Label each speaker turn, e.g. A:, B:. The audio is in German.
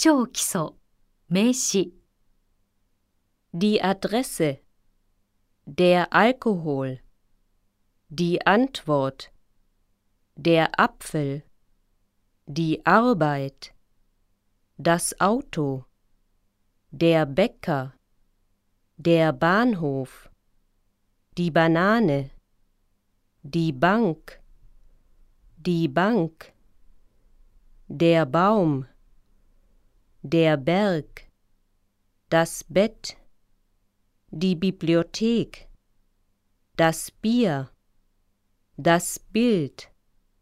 A: 超基礎、名詞。
B: Die Adresse, der Alkohol, die Antwort, der Apfel, die Arbeit, das Auto, der Bäcker, der Bahnhof, die Banane, die Bank, der Baum, der Berg, das Bett, die Bibliothek, das Bier, das Bild,